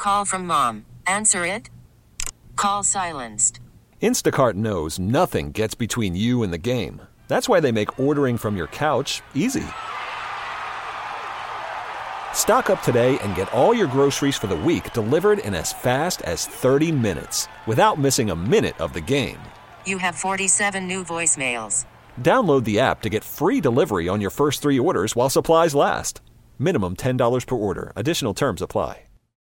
Call from mom. Answer it. Call silenced. Instacart knows nothing gets between you and the game. That's why they make ordering from your couch easy. Stock up today and get all your groceries for the week delivered in as fast as 30 minutes without missing a minute of the game. You have 47 new voicemails. Download the app to get free delivery on your first 3 orders while supplies last. Minimum $10 per order. Additional terms apply.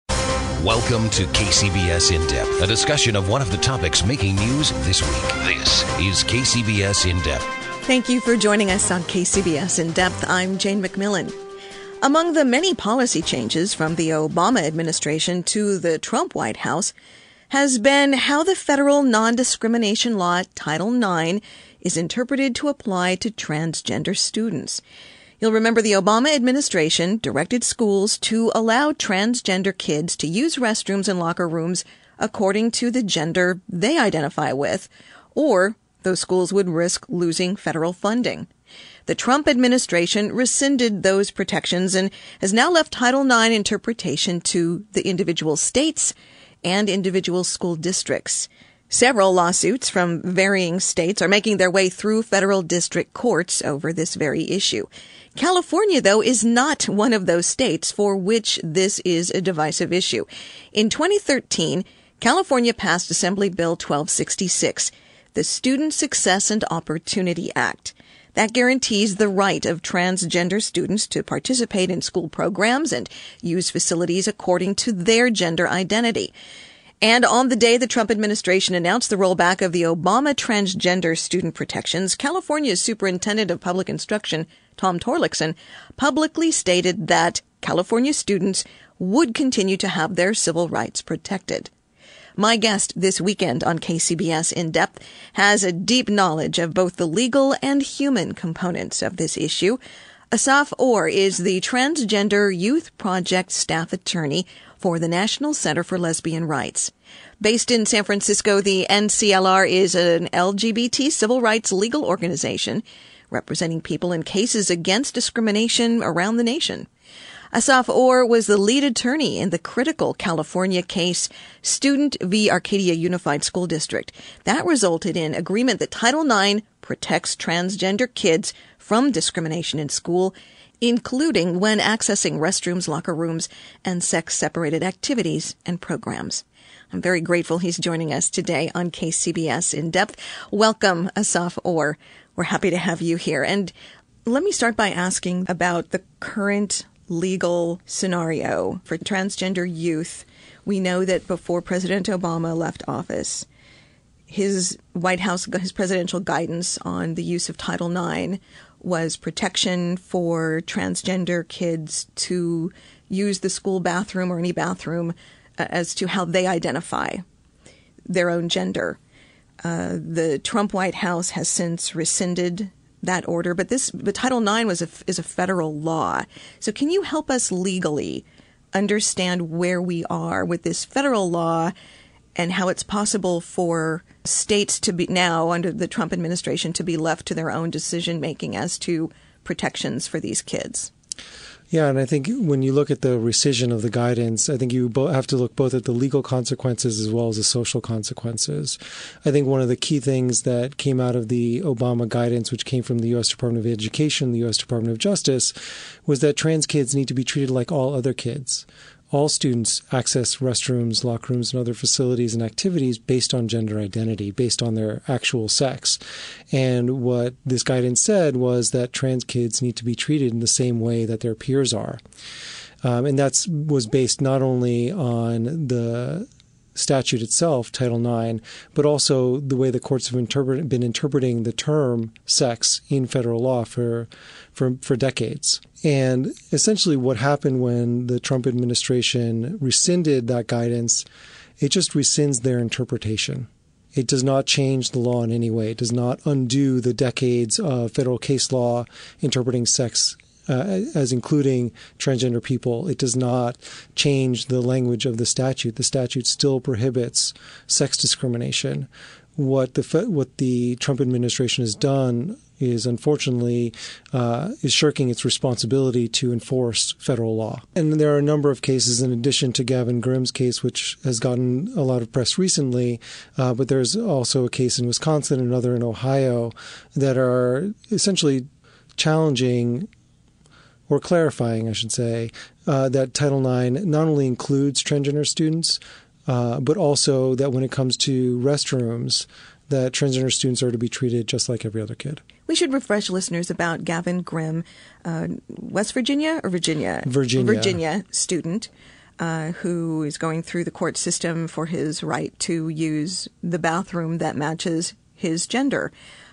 Welcome to KCBS In Depth, a discussion of one of the topics making news this week. This is KCBS In Depth. Thank you for joining us on KCBS In Depth. I'm Jane McMillan. Among the many policy changes from the Obama administration to the Trump White House has been how the federal non-discrimination law, Title IX, is interpreted to apply to transgender students. You'll remember the Obama administration directed schools to allow transgender kids to use restrooms and locker rooms according to the gender they identify with, or those schools would risk losing federal funding. The Trump administration rescinded those protections and has now left Title IX interpretation to the individual states and individual school districts. Several lawsuits from varying states are making their way through federal district courts over this very issue. California, though, is not one of those states for which this is a divisive issue. In 2013, California passed Assembly Bill 1266, the Student Success and Opportunity Act. That guarantees the right of transgender students to participate in school programs and use facilities according to their gender identity. And on the day the Trump administration announced the rollback of the Obama transgender student protections, California's Superintendent of Public Instruction, Tom Torlakson, publicly stated that California students would continue to have their civil rights protected. My guest this weekend on KCBS In Depth has a deep knowledge of both the legal and human components of this issue. Asaf Orr is the Transgender Youth Project staff attorney for the National Center for Lesbian Rights. Based in San Francisco, the NCLR is an LGBT civil rights legal organization representing people in cases against discrimination around the nation. Asaf Orr was the lead attorney in the critical California case, Student v. Arcadia Unified School District. That resulted in agreement that Title IX protects transgender kids from discrimination in school, including when accessing restrooms, locker rooms, and sex-separated activities and programs. I'm very grateful he's joining us today on KCBS In Depth. Welcome, Asaf Orr. We're happy to have you here. And let me start by asking about the current legal scenario for transgender youth. We know that before President Obama left office, his White House, his presidential guidance on the use of Title IX was protection for transgender kids to use the school bathroom or any bathroom as to how they identify their own gender. The Trump White House has since rescinded that order, but Title IX is a federal law. So can you help us legally understand where we are with this federal law and how it's possible for states to be now under the Trump administration to be left to their own decision making as to protections for these kids? Yeah, and I think when you look at the rescission of the guidance, I think you have to look both at the legal consequences as well as the social consequences. I think one of the key things that came out of the Obama guidance, which came from the U.S. Department of Education, the U.S. Department of Justice, was that trans kids need to be treated like all other kids. All students access restrooms, locker rooms, and other facilities and activities based on gender identity, based on their actual sex. And what this guidance said was that trans kids need to be treated in the same way that their peers are. And that was based not only on the statute itself, Title IX, but also the way the courts have been interpreting the term sex in federal law for decades. And essentially what happened when the Trump administration rescinded that guidance, it just rescinds their interpretation. It does not change the law in any way. It does not undo the decades of federal case law interpreting sex as including transgender people. It does not change the language of the statute. The statute still prohibits sex discrimination. What the Trump administration has done is unfortunately is shirking its responsibility to enforce federal law. And there are a number of cases in addition to Gavin Grimm's case, which has gotten a lot of press recently, but there's also a case in Wisconsin, another in Ohio, that are essentially challenging or clarifying, I should say, that Title IX not only includes transgender students, but also that when it comes to restrooms, that transgender students are to be treated just like every other kid. We should refresh listeners about Gavin Grimm, West Virginia or Virginia? Virginia student who is going through the court system for his right to use the bathroom that matches his gender.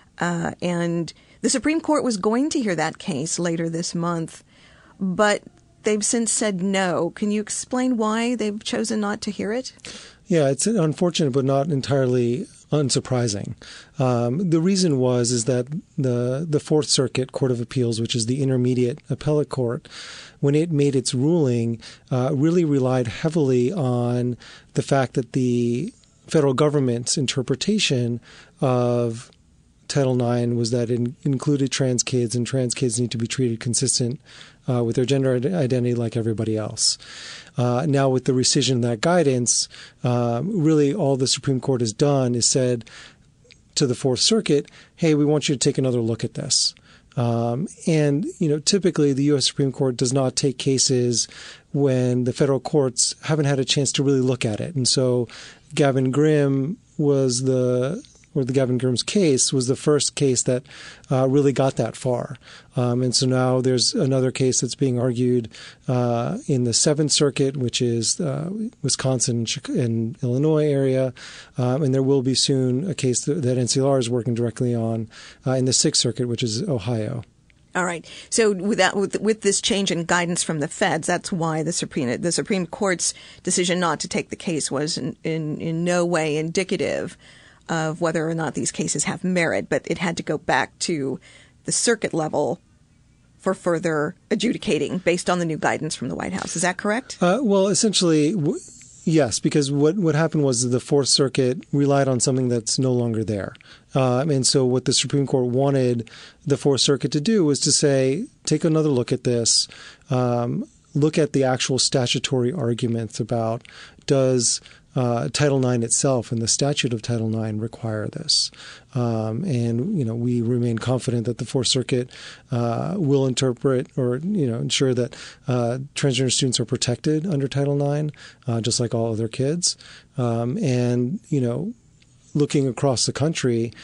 And the Supreme Court was going to hear that case later this month, but they've since said no. Can you explain why they've chosen not to hear it? Yeah, it's unfortunate, but not entirely unsurprising. The reason is that the Fourth Circuit Court of Appeals, which is the intermediate appellate court, when it made its ruling, really relied heavily on the fact that the federal government's interpretation of Title IX was that it included trans kids, and trans kids need to be treated consistent with their gender identity like everybody else. Now, with the rescission of that guidance, really all the Supreme Court has done is said to the Fourth Circuit, hey, we want you to take another look at this. And, typically the U.S. Supreme Court does not take cases when the federal courts haven't had a chance to really look at it. And so Gavin Grimm Gavin Grimm's case was the first case that really got that far. And so now there's another case that's being argued in the Seventh Circuit, which is Wisconsin and Illinois area. And there will be soon a case that NCLR is working directly on in the Sixth Circuit, which is Ohio. All right. So with this change in guidance from the feds, that's why the Supreme Court's decision not to take the case was in no way indicative of whether or not these cases have merit, but it had to go back to the circuit level for further adjudicating based on the new guidance from the White House. Is that correct? Well, essentially, yes, because what happened was the Fourth Circuit relied on something that's no longer there. And so what the Supreme Court wanted the Fourth Circuit to do was to say, take another look at this, look at the actual statutory arguments about does Title IX itself and the statute of Title IX require this. And, we remain confident that the Fourth Circuit will interpret or, ensure that transgender students are protected under Title IX, just like all other kids. And, looking across the country,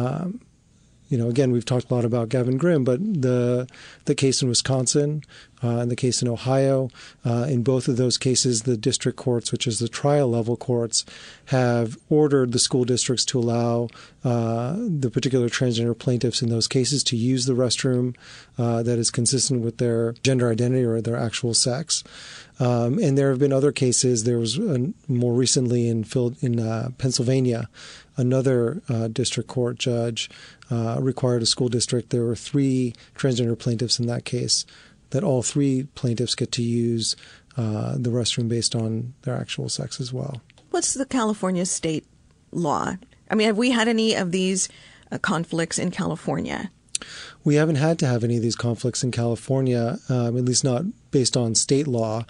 again, we've talked a lot about Gavin Grimm, but the case in Wisconsin and the case in Ohio, in both of those cases, the district courts, which is the trial level courts, have ordered the school districts to allow the particular transgender plaintiffs in those cases to use the restroom that is consistent with their gender identity or their actual sex. And there have been other cases. There was more recently in Pennsylvania, another district court judge required a school district. There were 3 transgender plaintiffs in that case, that all 3 plaintiffs get to use the restroom based on their actual sex as well. What's the California state law? I mean, have we had any of these conflicts in California? We haven't had to have any of these conflicts in California, at least not based on state law.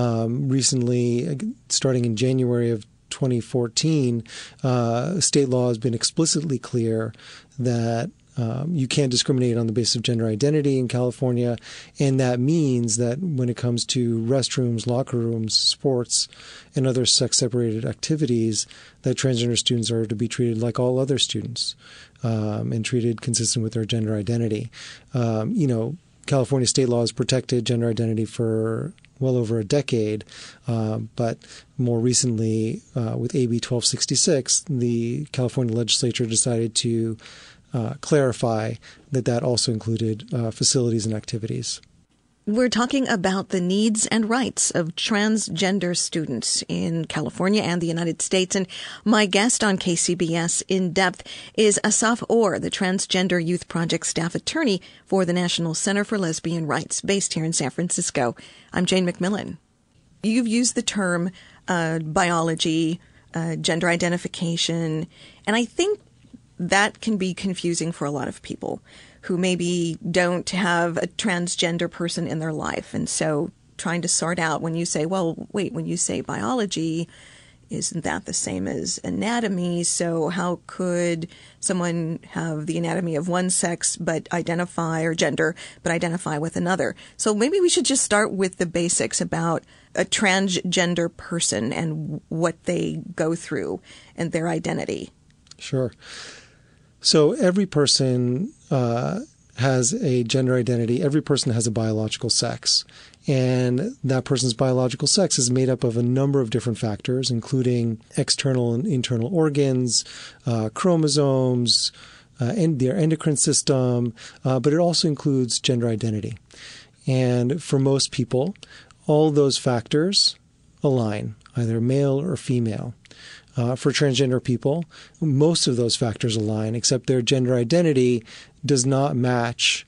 Recently, starting in January of 2014, state law has been explicitly clear that you can't discriminate on the basis of gender identity in California, and that means that when it comes to restrooms, locker rooms, sports, and other sex-separated activities, that transgender students are to be treated like all other students and treated consistent with their gender identity. California state law has protected gender identity for well over a decade, but more recently, with AB 1266, the California legislature decided to clarify that also included facilities and activities. We're talking about the needs and rights of transgender students in California and the United States. And my guest on KCBS In Depth is Asaf Orr, the Transgender Youth Project staff attorney for the National Center for Lesbian Rights, based here in San Francisco. I'm Jane McMillan. You've used the term biology, gender identification, and I think that can be confusing for a lot of people who maybe don't have a transgender person in their life. And so trying to sort out when you say, well, wait, when you say biology, isn't that the same as anatomy? So how could someone have the anatomy of one sex but identify, or gender, but identify with another? So maybe we should just start with the basics about a transgender person and what they go through and their identity. Sure. So every person has a gender identity. Every person has a biological sex. And that person's biological sex is made up of a number of different factors, including external and internal organs, chromosomes, and their endocrine system, but it also includes gender identity. And for most people, all those factors align, either male or female. For transgender people, most of those factors align, except their gender identity does not match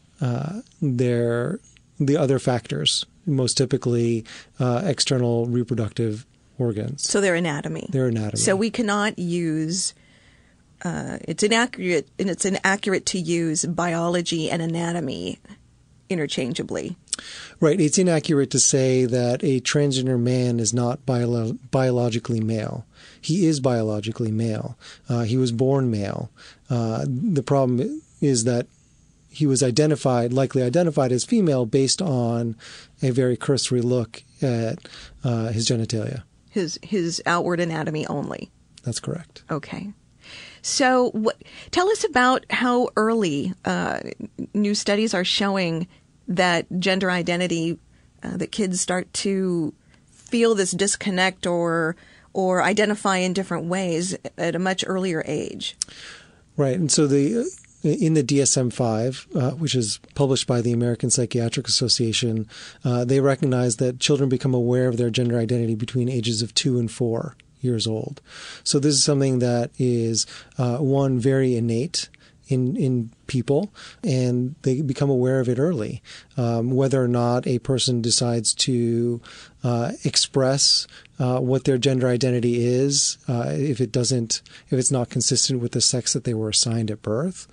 the other factors, most typically external reproductive organs. So their anatomy. Their anatomy. So we cannot use, it's inaccurate to use biology and anatomy interchangeably. Right. It's inaccurate to say that a transgender man is not biologically male. He is biologically male. He was born male. The problem is that he was likely identified as female based on a very cursory look at his genitalia. His outward anatomy only. That's correct. Okay. So tell us about how early new studies are showing that gender identity, that kids start to feel this disconnect or identify in different ways at a much earlier age. Right. And so in the DSM-5, which is published by the American Psychiatric Association, they recognize that children become aware of their gender identity between ages of 2 and 4 years old. So this is something that is, one, very innate in people, and they become aware of it early. Whether or not a person decides to express what their gender identity is, if it's not consistent with the sex that they were assigned at birth,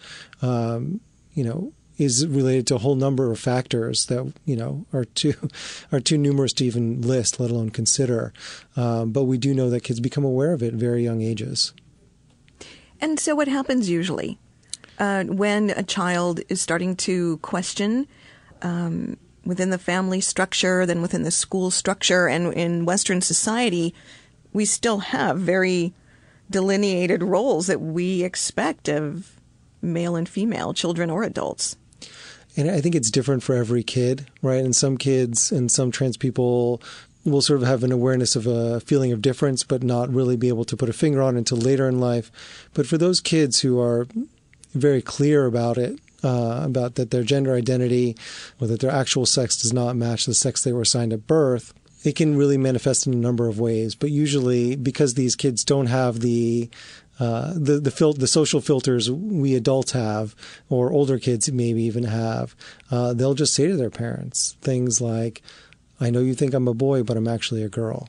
is related to a whole number of factors that are too numerous to even list, let alone consider. But we do know that kids become aware of it at very young ages. And so, what happens usually when a child is starting to question within the family structure, then within the school structure, and in Western society, we still have very delineated roles that we expect of male and female, children or adults. And I think it's different for every kid, right? And some kids and some trans people will sort of have an awareness of a feeling of difference, but not really be able to put a finger on it until later in life. But for those kids who are very clear about it, about that their gender identity or that their actual sex does not match the sex they were assigned at birth, it can really manifest in a number of ways. But usually, because these kids don't have the social filters we adults have, or older kids maybe even have, they'll just say to their parents things like, "I know you think I'm a boy, but I'm actually a girl."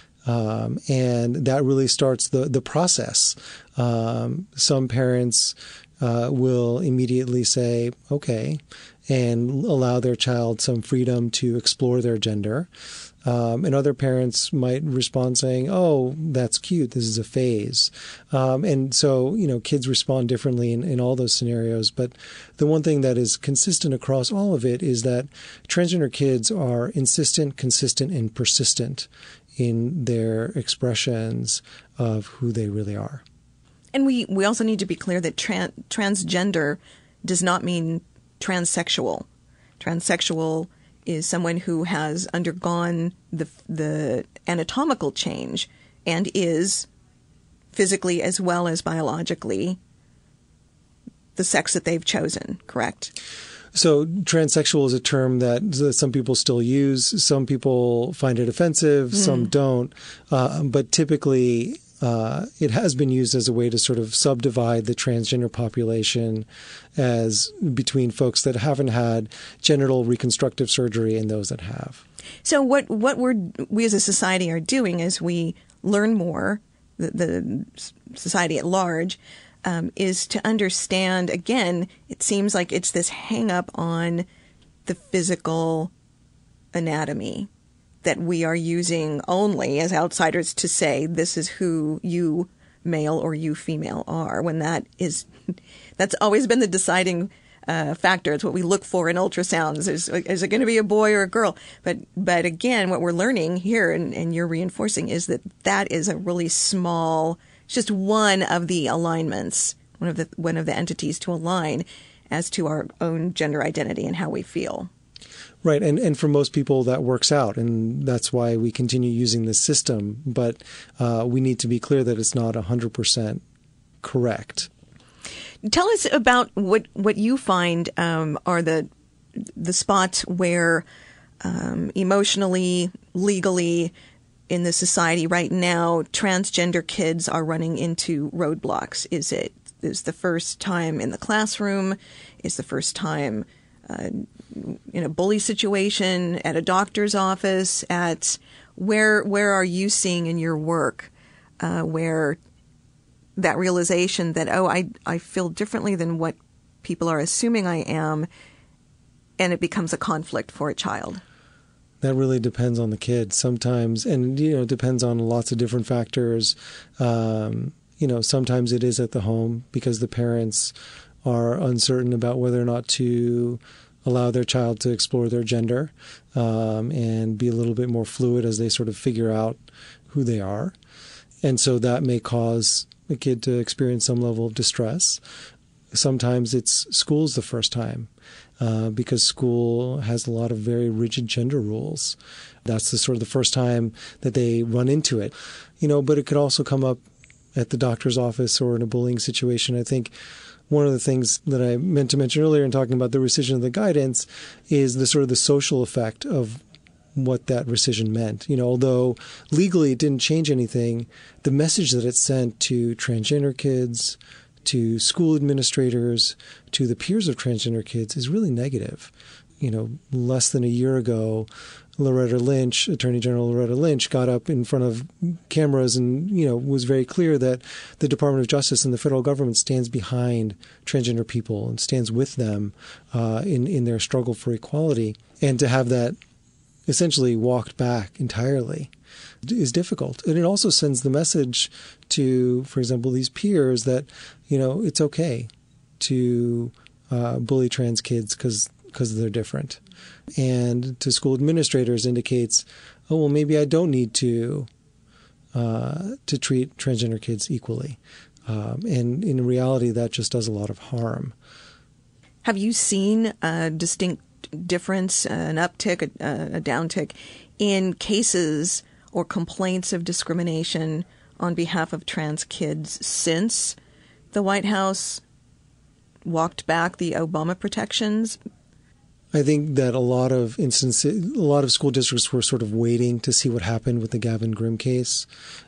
And that really starts the process. Some parents will immediately say, okay, and allow their child some freedom to explore their gender. And other parents might respond saying, oh, that's cute, this is a phase. And so, kids respond differently in all those scenarios. But the one thing that is consistent across all of it is that transgender kids are insistent, consistent, and persistent in their expressions of who they really are. And we also need to be clear that transgender does not mean transsexual. Transsexual is someone who has undergone the anatomical change and is physically as well as biologically the sex that they've chosen, correct? So transsexual is a term that some people still use. Some people find it offensive, some don't. But typically it has been used as a way to sort of subdivide the transgender population as between folks that haven't had genital reconstructive surgery and those that have. So what we as a society are doing as we learn more, the society at large, is to understand, again, it seems like it's this hang up on the physical anatomy that we are using only as outsiders to say this is who you male or you female are, when that's always been the deciding factor. It's what we look for in ultrasounds. Is it going to be a boy or a girl? But again, what we're learning here, and you're reinforcing, is that is a really small, it's just one of the alignments, one of the entities to align as to our own gender identity and how we feel. Right. And for most people that works out, and that's why we continue using this system. But we need to be clear that it's not 100% correct. Tell us about what you find are the spots where emotionally, legally, in the society right now, transgender kids are running into roadblocks. Is the first time in the classroom? Is the first time in a bully situation, at a doctor's office? Where are you seeing in your work where that realization that, I feel differently than what people are assuming I am, and it becomes a conflict for a child? That really depends on the kid sometimes, and it depends on lots of different factors. Sometimes it is at the home because the parents are uncertain about whether or not to allow their child to explore their gender and be a little bit more fluid as they sort of figure out who they are. And so that may cause a kid to experience some level of distress. Sometimes it's school's the first time because school has a lot of very rigid gender rules. That's the first time that they run into it. But it could also come up at the doctor's office or in a bullying situation. I think one of the things that I meant to mention earlier in talking about the rescission of the guidance is the social effect of what that rescission meant. Although legally it didn't change anything, the message that it sent to transgender kids, to school administrators, to the peers of transgender kids is really negative. Less than a year ago, Attorney General Loretta Lynch got up in front of cameras and, was very clear that the Department of Justice and the federal government stands behind transgender people and stands with them in their struggle for equality. And to have that essentially walked back entirely is difficult. And it also sends the message to, for example, these peers that, it's okay to bully trans kids because they're different. And to school administrators indicates, maybe I don't need to treat transgender kids equally. And in reality, that just does a lot of harm. Have you seen a distinct difference, an uptick, a downtick in cases or complaints of discrimination on behalf of trans kids since the White House walked back the Obama protections? I think that a lot of school districts were sort of waiting to see what happened with the Gavin Grimm case.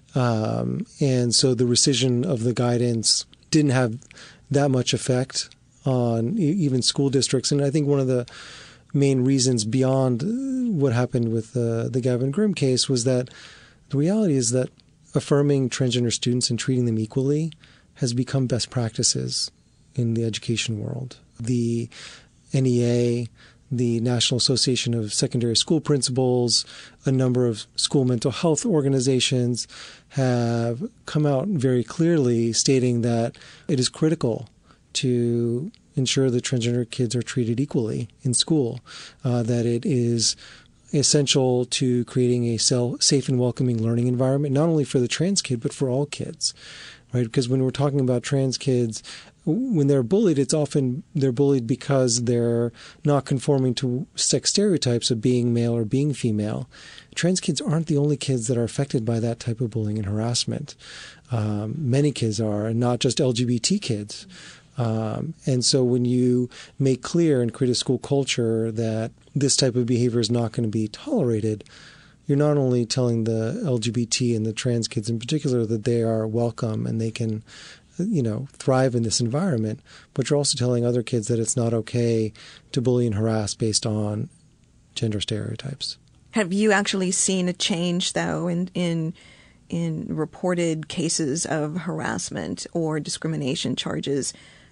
And so the rescission of the guidance didn't have that much effect on even school districts. And I think one of the main reasons beyond what happened with the Gavin Grimm case was that the reality is that affirming transgender students and treating them equally has become best practices in the education world. The NEA, the National Association of Secondary School Principals, a number of school mental health organizations have come out very clearly stating that it is critical to ensure that transgender kids are treated equally in school, that it is essential to creating a safe and welcoming learning environment, not only for the trans kid, but for all kids, right? Because when we're talking about trans kids, when they're bullied, it's often they're bullied because they're not conforming to sex stereotypes of being male or being female. Trans kids aren't the only kids that are affected by that type of bullying and harassment. Many kids are, and not just LGBT kids. And so when you make clear and create a school culture that this type of behavior is not going to be tolerated, you're not only telling the LGBT and the trans kids in particular that they are welcome and they can thrive in this environment, but you're also telling other kids that it's not okay to bully and harass based on gender stereotypes. Have you actually seen a change, though, in in reported cases of harassment or discrimination charges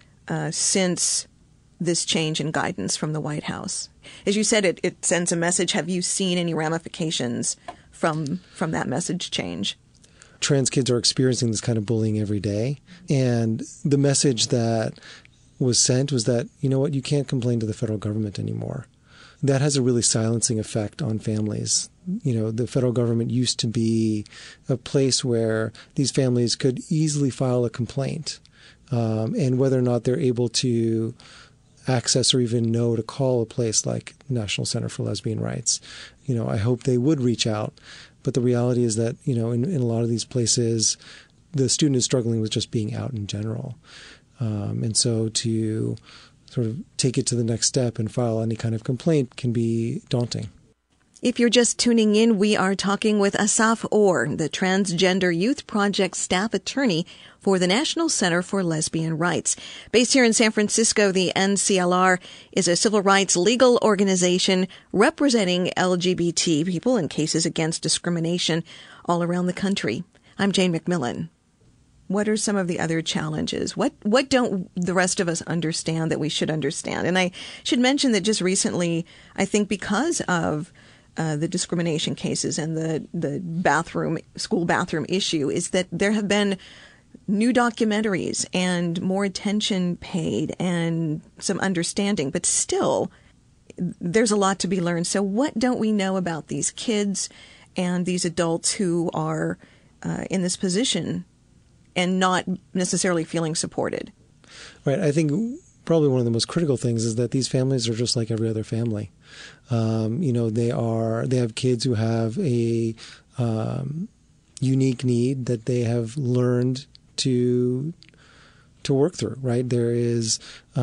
since this change in guidance from the White House? As you said, it sends a message. Have you seen any ramifications from that message change? Trans kids are experiencing this kind of bullying every day. And the message that was sent was that, you know what, you can't complain to the federal government anymore. That has a really silencing effect on families. You know, the federal government used to be a place where these families could easily file a complaint. And whether or not they're able to access or even know to call a place like National Center for Lesbian Rights, you know, I hope they would reach out. But the reality is that, you know, in a lot of these places, the student is struggling with just being out in general. And so to sort of take it to the next step and file any kind of complaint can be daunting. If you're just tuning in, we are talking with Asaf Orr, the Transgender Youth Project staff attorney for the National Center for Lesbian Rights. Based here in San Francisco, the NCLR is a civil rights legal organization representing LGBT people in cases against discrimination all around the country. I'm Jane McMillan. What are some of the other challenges? What don't the rest of us understand that we should understand? And I should mention that just recently, I think because of the discrimination cases and the school bathroom issue, is that there have been new documentaries and more attention paid and some understanding, but still there's a lot to be learned. So what don't we know about these kids and these adults who are in this position and not necessarily feeling supported? Right. I think probably one of the most critical things is that these families are just like every other family. You know, they have kids who have a unique need that they have learned to work through. Right. There is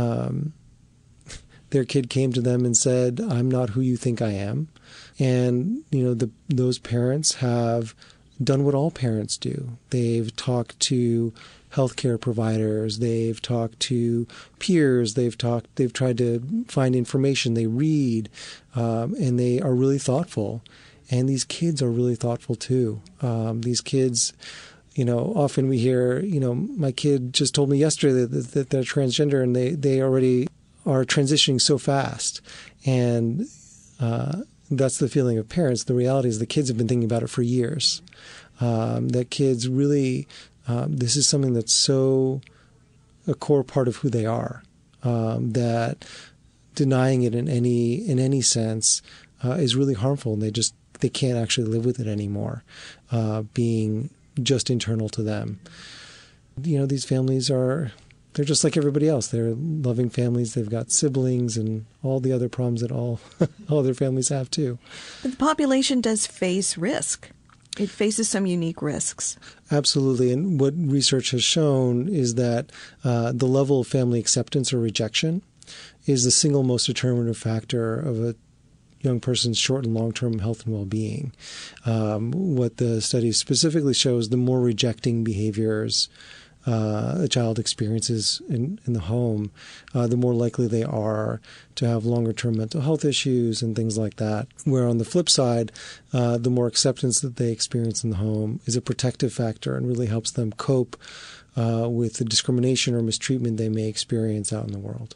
their kid came to them and said, "I'm not who you think I am," and you know those parents have done what all parents do. They've talked to healthcare providers, they've talked to peers, they've tried to find information, they read, and they are really thoughtful. And these kids are really thoughtful too. These kids, you know, often we hear, you know, my kid just told me yesterday that they're transgender and they already are transitioning so fast. And that's the feeling of parents. The reality is the kids have been thinking about it for years. That kids really, this is something that's so a core part of who they are, that denying it in any sense is really harmful, and they can't actually live with it anymore, being just internal to them. You know, these families they're just like everybody else. They're loving families. They've got siblings and all the other problems that all their families have too. But the population does face risk. It faces some unique risks. Absolutely. And what research has shown is that the level of family acceptance or rejection is the single most determinative factor of a young person's short and long-term health and well-being. What the study specifically shows, the more rejecting behaviors a child experiences in the home, the more likely they are to have longer-term mental health issues and things like that. Where on the flip side, the more acceptance that they experience in the home is a protective factor and really helps them cope with the discrimination or mistreatment they may experience out in the world.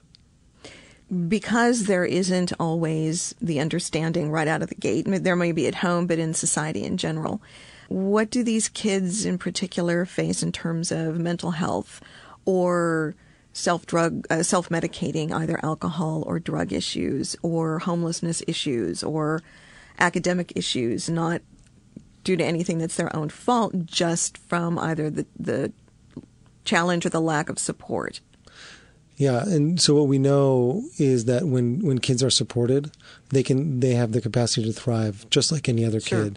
Because there isn't always the understanding right out of the gate, there may be at home, but in society in general, what do these kids in particular face in terms of mental health or self-medicating, either alcohol or drug issues or homelessness issues or academic issues, not due to anything that's their own fault, just from either the challenge or the lack of support? Yeah, and so what we know is that when kids are supported, they have the capacity to thrive just like any other kid.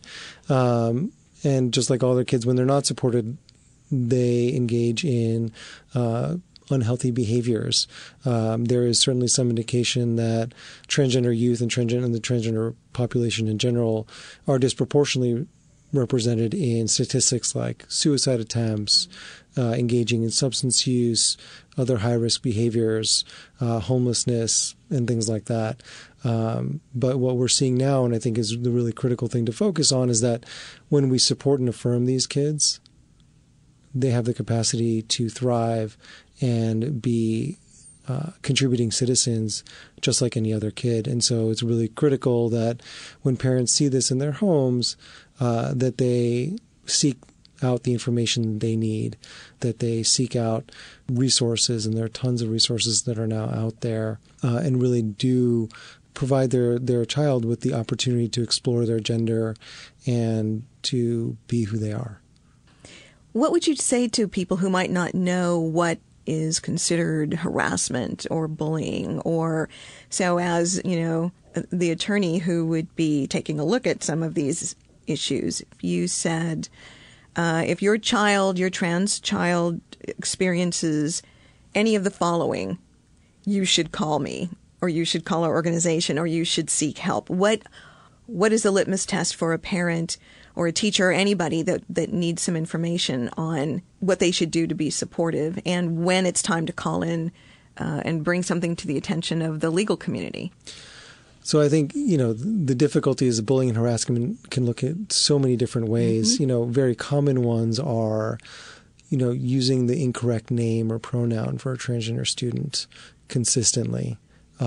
And just like all other kids, when they're not supported, they engage in unhealthy behaviors. There is certainly some indication that transgender youth and the transgender population in general are disproportionately represented in statistics like suicide attempts, engaging in substance use, other high-risk behaviors, homelessness, and things like that. But what we're seeing now, and I think is the really critical thing to focus on, is that when we support and affirm these kids, they have the capacity to thrive and be contributing citizens just like any other kid. And so it's really critical that when parents see this in their homes, that they seek out the information they need, that they seek out resources, and there are tons of resources that are now out there, and really do provide their child with the opportunity to explore their gender and to be who they are. What would you say to people who might not know what is considered harassment or bullying? Or so, as you know, the attorney who would be taking a look at some of these issues, if you said, if your trans child experiences any of the following, you should call me, or you should call our organization, or you should seek help. What is the litmus test for a parent or a teacher or anybody that needs some information on what they should do to be supportive, and when it's time to call in and bring something to the attention of the legal community? So I think, the difficulty is bullying and harassment can look at so many different ways. Mm-hmm. Very common ones are, using the incorrect name or pronoun for a transgender student consistently.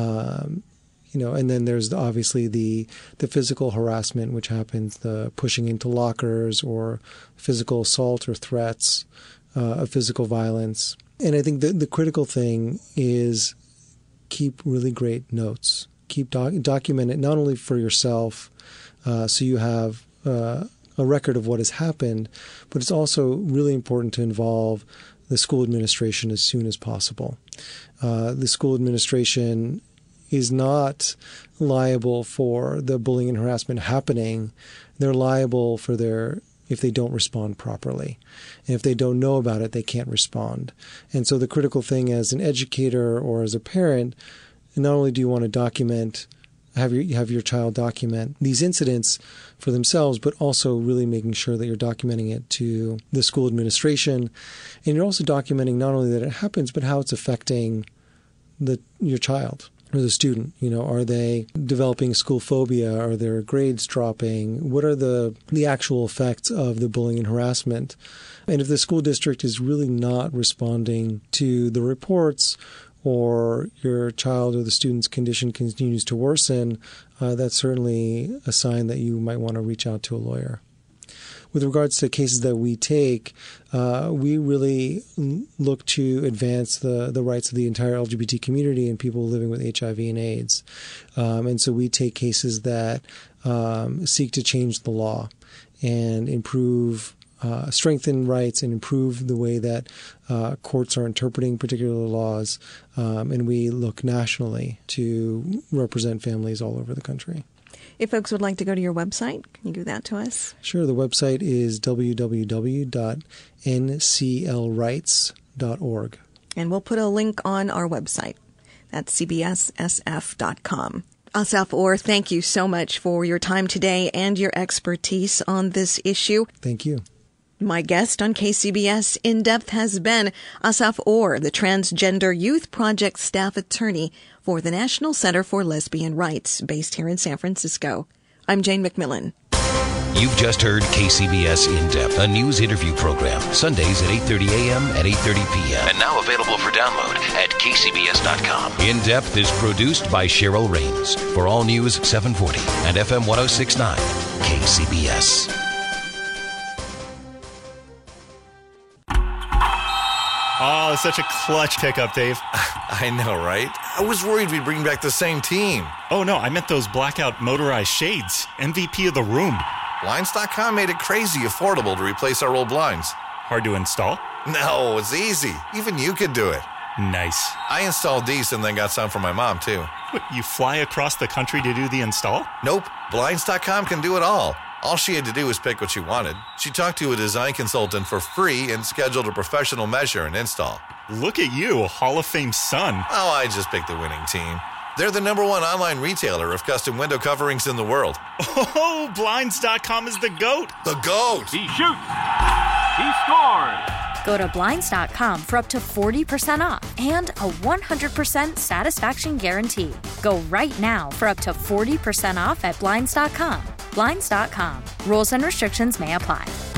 And then there's obviously the physical harassment, which happens, the pushing into lockers or physical assault or threats of physical violence. And I think the critical thing is keep really great notes. Keep document it not only for yourself, so you have a record of what has happened, but it's also really important to involve the school administration as soon as possible. The school administration is not liable for the bullying and harassment happening. They're liable for if they don't respond properly. And if they don't know about it, they can't respond. And so the critical thing as an educator or as a parent, not only do you want to have your child document these incidents for themselves, but also really making sure that you're documenting it to the school administration. And you're also documenting not only that it happens, but how it's affecting your child or the student. Are they developing school phobia? Are their grades dropping? What are the actual effects of the bullying and harassment? And if the school district is really not responding to the reports, or your child or the student's condition continues to worsen, that's certainly a sign that you might want to reach out to a lawyer. With regards to cases that we take, we really look to advance the rights of the entire LGBT community and people living with HIV and AIDS. And so we take cases that seek to change the law and strengthen rights and improve the way that courts are interpreting particular laws. And we look nationally to represent families all over the country. If folks would like to go to your website, can you give that to us? Sure. The website is www.nclrights.org. And we'll put a link on our website. That's cbssf.com. Asaf Orr, thank you so much for your time today and your expertise on this issue. Thank you. My guest on KCBS In Depth has been Asaf Orr, the Transgender Youth Project staff attorney for the National Center for Lesbian Rights, based here in San Francisco. I'm Jane McMillan. You've just heard KCBS In Depth, a news interview program, Sundays at 8:30 a.m. and 8:30 p.m. And now available for download at kcbs.com. In Depth is produced by Cheryl Rains for All News 740 and FM 106.9 KCBS. Oh, such a clutch pickup, Dave. I know, right? I was worried we'd bring back the same team. Oh, no, I meant those blackout motorized shades. MVP of the room. Blinds.com made it crazy affordable to replace our old blinds. Hard to install? No, it's easy. Even you could do it. Nice. I installed these and then got some for my mom, too. What, you fly across the country to do the install? Nope. Blinds.com can do it all. All she had to do was pick what she wanted. She talked to a design consultant for free and scheduled a professional measure and install. Look at you, Hall of Fame son. Oh, I just picked the winning team. They're the #1 online retailer of custom window coverings in the world. Oh, Blinds.com is the GOAT. The GOAT! He shoots. He scores. Go to Blinds.com for up to 40% off and a 100% satisfaction guarantee. Go right now for up to 40% off at Blinds.com. Blinds.com. Rules and restrictions may apply.